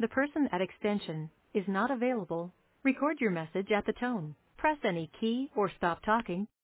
the person at extension is not available. Record your message at the tone. Press any key or stop talking